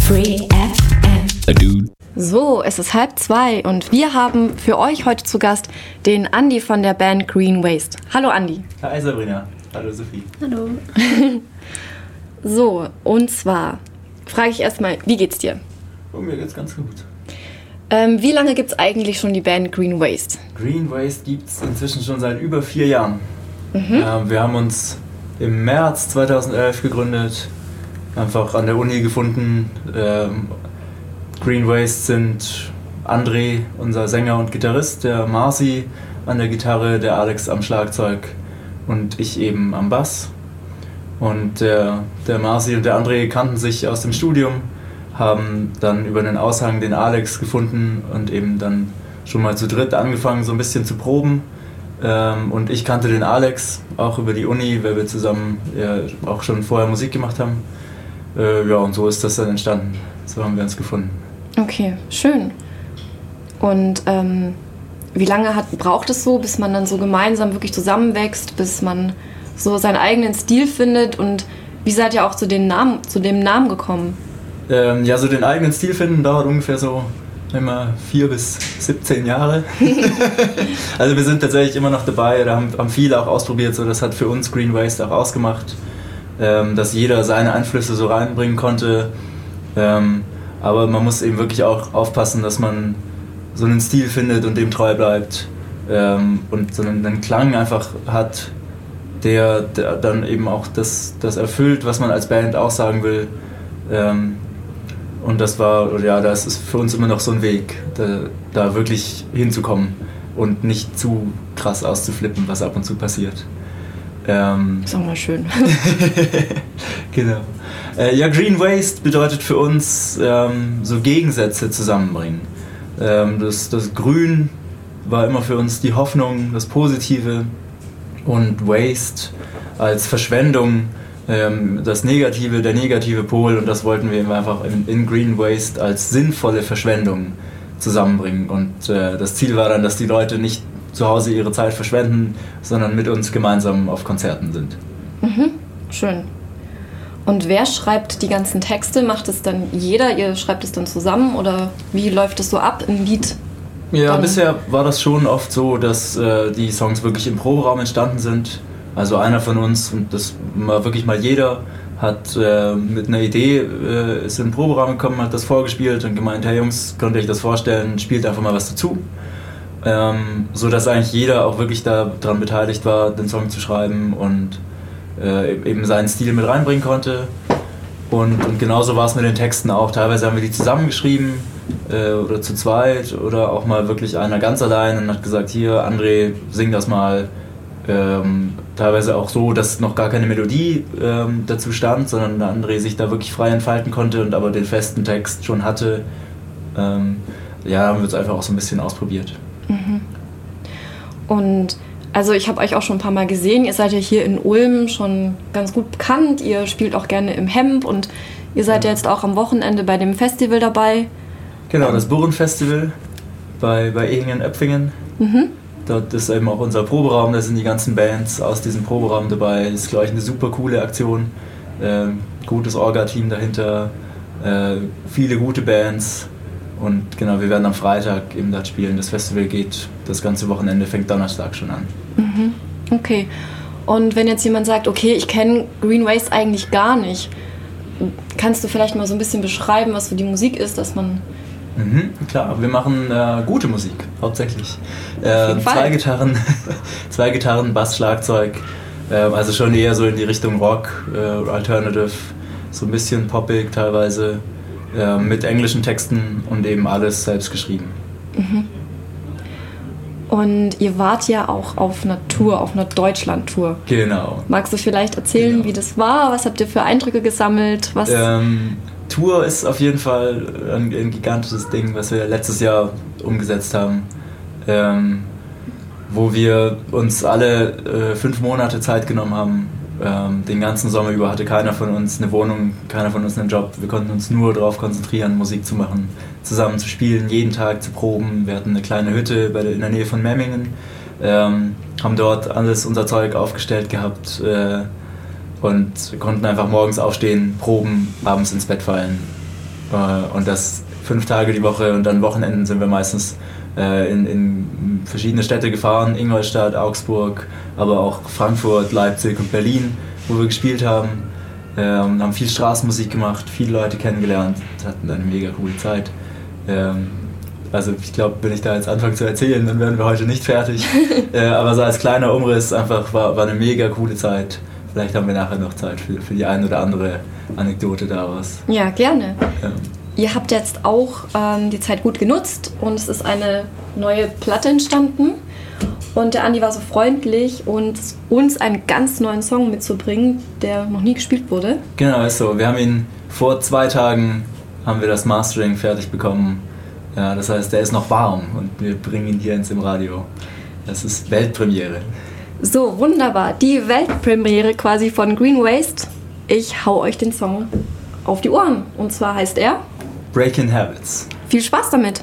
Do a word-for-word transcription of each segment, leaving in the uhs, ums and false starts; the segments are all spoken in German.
Free F M. A dude. So, es ist halb zwei und wir haben für euch heute zu Gast den Andi von der Band Green Waste. Hallo Andi. Hi Sabrina. Hallo Sophie. Hallo. So, und zwar frage ich erstmal, wie geht's dir? Oh, mir geht's ganz gut. Ähm, wie lange gibt's eigentlich schon die Band Green Waste? Green Waste gibt's inzwischen schon seit über vier Jahren. Mhm. Ähm, wir haben uns im März zweitausendelf gegründet, einfach an der Uni gefunden. Ähm, Green Waste sind André, unser Sänger und Gitarrist, der Marci an der Gitarre, der Alex am Schlagzeug und ich eben am Bass. Und der, der Marci und der André kannten sich aus dem Studium, haben dann über einen Aushang den Alex gefunden und eben dann schon mal zu dritt angefangen, so ein bisschen zu proben. Ähm, und ich kannte den Alex auch über die Uni, weil wir zusammen ja, auch schon vorher Musik gemacht haben. Äh, ja, und so ist das dann entstanden. So haben wir uns gefunden. Okay, schön. Und ähm, wie lange hat, braucht es so, bis man dann so gemeinsam wirklich zusammenwächst, bis man so seinen eigenen Stil findet? Und wie seid ihr auch zu, den Namen, zu dem Namen gekommen? Ähm, ja, so den eigenen Stil finden dauert ungefähr so immer vier bis siebzehn Jahre. Also wir sind tatsächlich immer noch dabei, da haben, haben viele auch ausprobiert, so das hat für uns Green Waste auch ausgemacht, ähm, dass jeder seine Einflüsse so reinbringen konnte. Ähm, aber man muss eben wirklich auch aufpassen, dass man so einen Stil findet und dem treu bleibt ähm, und so einen, einen Klang einfach hat, der, der dann eben auch das, das erfüllt, was man als Band auch sagen will. Ähm, Und das war, oder ja, das ist für uns immer noch so ein Weg, da, da wirklich hinzukommen und nicht zu krass auszuflippen, was ab und zu passiert. Ähm, Ist auch mal schön. genau. Äh, ja, Green Waste bedeutet für uns ähm, so Gegensätze zusammenbringen. Ähm, das, das Grün war immer für uns die Hoffnung, das Positive, und Waste als Verschwendung, das Negative, der negative Pol, und das wollten wir eben einfach in, in Green Waste als sinnvolle Verschwendung zusammenbringen. Und äh, das Ziel war dann, dass die Leute nicht zu Hause ihre Zeit verschwenden, sondern mit uns gemeinsam auf Konzerten sind. Mhm, schön. Und wer schreibt die ganzen Texte? Macht es dann jeder? Ihr schreibt es dann zusammen oder wie läuft es so ab im Lied? Ja, dann? Bisher war das schon oft so, dass äh, die Songs wirklich im Proberaum entstanden sind. Also einer von uns, und das war wirklich mal jeder, hat äh, mit einer Idee, äh, ist in den Proberaum gekommen, hat das vorgespielt und gemeint, hey Jungs, könnt ihr euch das vorstellen, spielt einfach mal was dazu. Ähm, so dass eigentlich jeder auch wirklich daran beteiligt war, den Song zu schreiben und äh, eben seinen Stil mit reinbringen konnte. Und, und genauso war es mit den Texten auch. Teilweise haben wir die zusammengeschrieben äh, oder zu zweit oder auch mal wirklich einer ganz allein und hat gesagt, hier André, sing das mal. Ähm, teilweise auch so, dass noch gar keine Melodie ähm, dazu stand, sondern der André sich da wirklich frei entfalten konnte und aber den festen Text schon hatte. Ähm, ja, haben wir es einfach auch so ein bisschen ausprobiert. Mhm. Und also ich habe euch auch schon ein paar Mal gesehen, ihr seid ja hier in Ulm schon ganz gut bekannt, ihr spielt auch gerne im Hemp und ihr seid ja, ja jetzt auch am Wochenende bei dem Festival dabei. Genau, das Burren-Festival bei, bei Ehingen-Öpfingen. Mhm. Dort ist eben auch unser Proberaum, da sind die ganzen Bands aus diesem Proberaum dabei. Das ist, glaube ich, eine super coole Aktion. Ähm, gutes Orga-Team dahinter, äh, viele gute Bands. Und genau, wir werden am Freitag eben dort spielen. Das Festival geht, das ganze Wochenende fängt Donnerstag schon an. Mhm. Okay. Und wenn jetzt jemand sagt, okay, ich kenne Green Waste eigentlich gar nicht, kannst du vielleicht mal so ein bisschen beschreiben, was für die Musik ist, dass man... Mhm, klar, wir machen äh, gute Musik, hauptsächlich. Äh, zwei Gitarren, zwei Gitarren, Bass, Schlagzeug, äh, also schon eher so in die Richtung Rock, äh, Alternative, so ein bisschen poppig teilweise, äh, mit englischen Texten und eben alles selbst geschrieben. Mhm. Und ihr wart ja auch auf einer Tour, auf einer Deutschland-Tour. Genau. Magst du vielleicht erzählen, genau, wie das war? Was habt ihr für Eindrücke gesammelt? Was... Ähm, Tour ist auf jeden Fall ein, ein gigantisches Ding, was wir letztes Jahr umgesetzt haben, ähm, wo wir uns alle äh, fünf Monate Zeit genommen haben. Ähm, den ganzen Sommer über hatte keiner von uns eine Wohnung, keiner von uns einen Job. Wir konnten uns nur darauf konzentrieren, Musik zu machen, zusammen zu spielen, jeden Tag zu proben. Wir hatten eine kleine Hütte bei der, in der Nähe von Memmingen, ähm, haben dort alles unser Zeug aufgestellt gehabt, äh, und konnten einfach morgens aufstehen, proben, abends ins Bett fallen Äh, und das fünf Tage die Woche und dann Wochenenden sind wir meistens äh, in, in verschiedene Städte gefahren, Ingolstadt, Augsburg, aber auch Frankfurt, Leipzig und Berlin, wo wir gespielt haben. Ähm, haben viel Straßenmusik gemacht, viele Leute kennengelernt, hatten eine mega coole Zeit. Ähm, also ich glaube, wenn ich da jetzt anfange zu erzählen, dann werden wir heute nicht fertig. äh, aber so als kleiner Umriss einfach war, war eine mega coole Zeit. Vielleicht haben wir nachher noch Zeit für, für die eine oder andere Anekdote daraus. Ja, gerne. Ähm. Ihr habt jetzt auch ähm, die Zeit gut genutzt und es ist eine neue Platte entstanden. Und der Andi war so freundlich, uns, uns einen ganz neuen Song mitzubringen, der noch nie gespielt wurde. Genau, ist so. Wir haben ihn vor zwei Tagen, haben wir das Mastering fertig bekommen. Ja, das heißt, der ist noch warm und wir bringen ihn hier ins im Radio. Das ist Weltpremiere. So, wunderbar. Die Weltpremiere quasi von Green Waste. Ich hau euch den Song auf die Ohren. Und zwar heißt er Breaking Habits. Viel Spaß damit!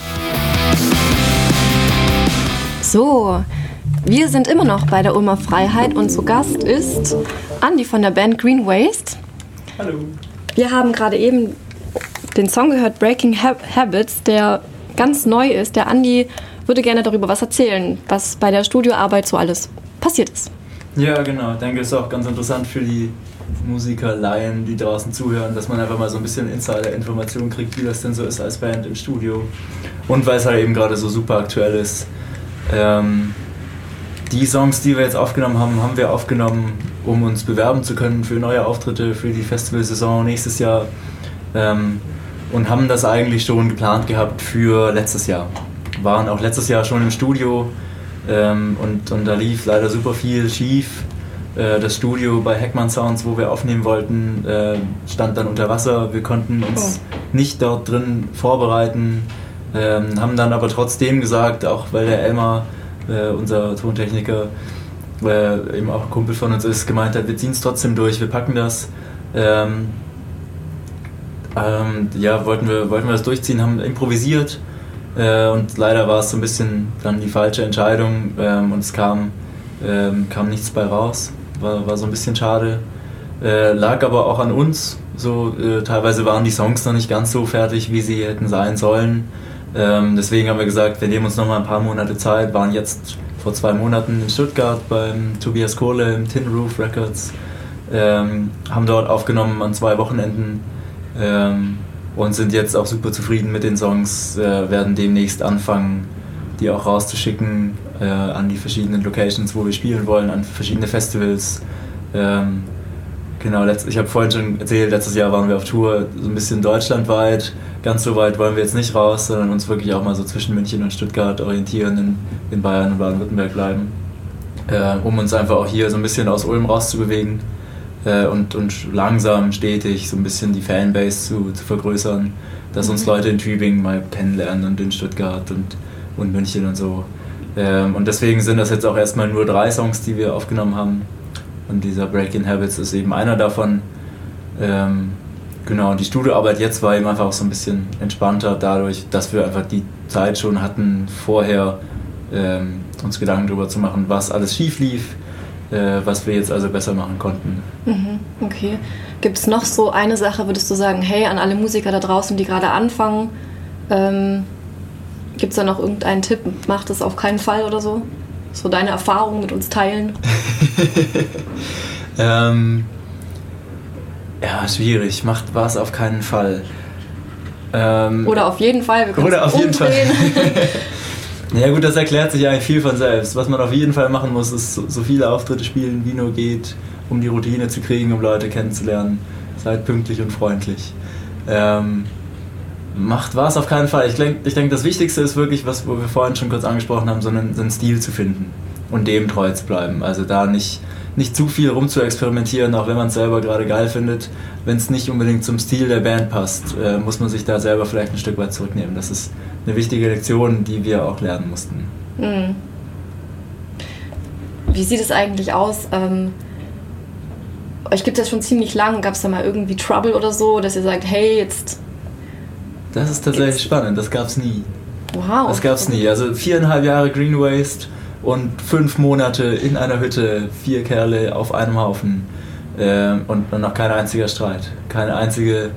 So, wir sind immer noch bei der Ulmer Freiheit und zu Gast ist Andi von der Band Green Waste. Hallo. Wir haben gerade eben den Song gehört, Breaking Habits, der ganz neu ist. Der Andi würde gerne darüber was erzählen, was bei der Studioarbeit so alles passiert ist. Ja, genau. Ich denke, es ist auch ganz interessant für die Musiker, Laien, die draußen zuhören, dass man einfach mal so ein bisschen Insider-Informationen kriegt, wie das denn so ist als Band im Studio. Und weil es halt eben gerade so super aktuell ist. Ähm, die Songs, die wir jetzt aufgenommen haben, haben wir aufgenommen, um uns bewerben zu können für neue Auftritte, für die Festivalsaison nächstes Jahr. Ähm, und haben das eigentlich schon geplant gehabt für letztes Jahr. Waren auch letztes Jahr schon im Studio ähm, und, und da lief leider super viel schief. Äh, das Studio bei Heckmann Sounds, wo wir aufnehmen wollten, äh, stand dann unter Wasser. Wir konnten uns oh. nicht dort drin vorbereiten. Ähm, haben dann aber trotzdem gesagt, auch weil der Elmar, äh, unser Tontechniker, äh, eben auch ein Kumpel von uns ist, gemeint hat, wir ziehen es trotzdem durch, wir packen das. Ähm, ähm, ja, wollten wir, wollten wir das durchziehen, haben improvisiert äh, und leider war es so ein bisschen dann die falsche Entscheidung ähm, und es kam, ähm, kam nichts bei raus, war, war so ein bisschen schade. Äh, lag aber auch an uns, so äh, teilweise waren die Songs noch nicht ganz so fertig, wie sie hätten sein sollen. Ähm, deswegen haben wir gesagt, wir nehmen uns noch mal ein paar Monate Zeit, waren jetzt vor zwei Monaten in Stuttgart beim Tobias Kohle im Tin Roof Records, ähm, haben dort aufgenommen an zwei Wochenenden ähm, und sind jetzt auch super zufrieden mit den Songs, äh, werden demnächst anfangen, die auch rauszuschicken äh, an die verschiedenen Locations, wo wir spielen wollen, an verschiedene Festivals. Ähm, Genau, letzt, ich habe vorhin schon erzählt, letztes Jahr waren wir auf Tour so ein bisschen deutschlandweit. Ganz so weit wollen wir jetzt nicht raus, sondern uns wirklich auch mal so zwischen München und Stuttgart orientieren, in, in Bayern und Baden-Württemberg bleiben, äh, um uns einfach auch hier so ein bisschen aus Ulm rauszubewegen äh, und, und langsam, stetig so ein bisschen die Fanbase zu, zu vergrößern, dass uns Leute in Tübingen mal kennenlernen und in Stuttgart und, und München und so. Ähm, und deswegen sind das jetzt auch erstmal nur drei Songs, die wir aufgenommen haben. Und dieser Breaking Habits ist eben einer davon. Ähm, genau, und die Studioarbeit jetzt war eben einfach auch so ein bisschen entspannter, dadurch, dass wir einfach die Zeit schon hatten, vorher ähm, uns Gedanken darüber zu machen, was alles schief lief, äh, was wir jetzt also besser machen konnten. Mhm, okay. Gibt es noch so eine Sache, würdest du sagen, hey, an alle Musiker da draußen, die gerade anfangen, ähm, gibt es da noch irgendeinen Tipp, macht das auf keinen Fall oder so? So deine Erfahrungen mit uns teilen? ähm, ja, schwierig. Macht was auf keinen Fall. Ähm, oder auf jeden Fall. Wir können oder es auf jeden Fall. Ja gut, das erklärt sich eigentlich viel von selbst. Was man auf jeden Fall machen muss, ist so, so viele Auftritte spielen, wie nur geht, um die Routine zu kriegen, um Leute kennenzulernen. Seid pünktlich und freundlich. Ähm, Macht was auf keinen Fall. Ich denke, ich denk, das Wichtigste ist wirklich, was wo wir vorhin schon kurz angesprochen haben, so einen, so einen Stil zu finden und dem treu zu bleiben. Also da nicht, nicht zu viel rum zu experimentieren, auch wenn man es selber gerade geil findet. Wenn es nicht unbedingt zum Stil der Band passt, äh, muss man sich da selber vielleicht ein Stück weit zurücknehmen. Das ist eine wichtige Lektion, die wir auch lernen mussten. Mhm. Wie sieht es eigentlich aus? Ähm, euch gibt es ja schon ziemlich lang. Gab es da mal irgendwie Trouble oder so, dass ihr sagt, hey, jetzt... Das ist tatsächlich spannend, das gab's nie. Wow. Das gab's nie. Also viereinhalb Jahre Green Waste und fünf Monate in einer Hütte, vier Kerle auf einem Haufen äh, und noch kein einziger Streit. Keine einzige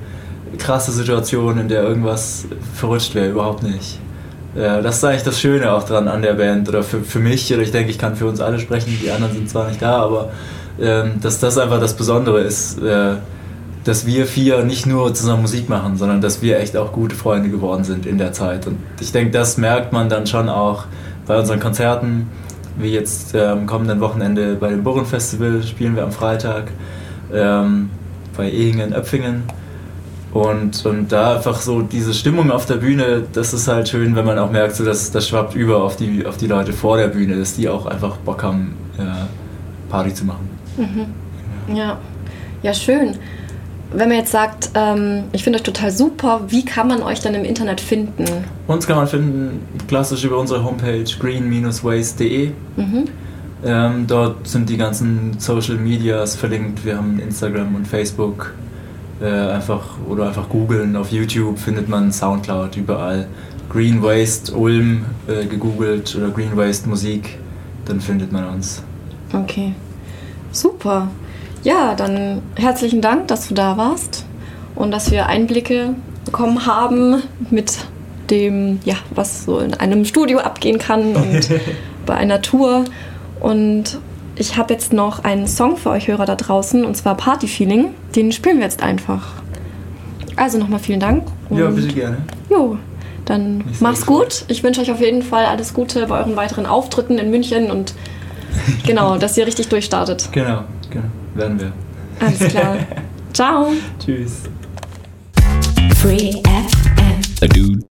krasse Situation, in der irgendwas verrutscht wäre, überhaupt nicht. Ja, das ist eigentlich das Schöne auch dran an der Band, oder für, für mich, oder ich denke, ich kann für uns alle sprechen, die anderen sind zwar nicht da, aber ähm, dass das einfach das Besondere ist, äh, dass wir vier nicht nur zusammen Musik machen, sondern dass wir echt auch gute Freunde geworden sind in der Zeit. Und ich denke, das merkt man dann schon auch bei unseren Konzerten, wie jetzt äh, am kommenden Wochenende bei dem Burren-Festival spielen wir am Freitag, ähm, bei Ehingen-Öpfingen. Und, und da einfach so diese Stimmung auf der Bühne, das ist halt schön, wenn man auch merkt, so, dass das schwappt über auf die, auf die Leute vor der Bühne, dass die auch einfach Bock haben, ja, Party zu machen. Mhm. Ja. Ja, schön. Wenn man jetzt sagt, ähm, ich finde euch total super, wie kann man euch dann im Internet finden? Uns kann man finden klassisch über unsere Homepage green dash waste punkt de. Mhm. Ähm, dort sind die ganzen Social Medias verlinkt. Wir haben Instagram und Facebook. Äh, einfach, oder einfach googeln. Auf YouTube findet man Soundcloud überall. Green Waste Ulm äh, gegoogelt oder Green Waste Musik, dann findet man uns. Okay, super. Ja, dann herzlichen Dank, dass du da warst und dass wir Einblicke bekommen haben mit dem, ja, was so in einem Studio abgehen kann und bei einer Tour. Und ich habe jetzt noch einen Song für euch Hörer da draußen, und zwar Party Feeling. Den spielen wir jetzt einfach. Also nochmal vielen Dank. Ja, bitte gerne. Jo, dann mach's gut. Ich wünsche euch auf jeden Fall alles Gute bei euren weiteren Auftritten in München und genau, dass ihr richtig durchstartet. Genau, genau. Werden wir. Alles klar. Ciao. Tschüss. Free F M. A dude.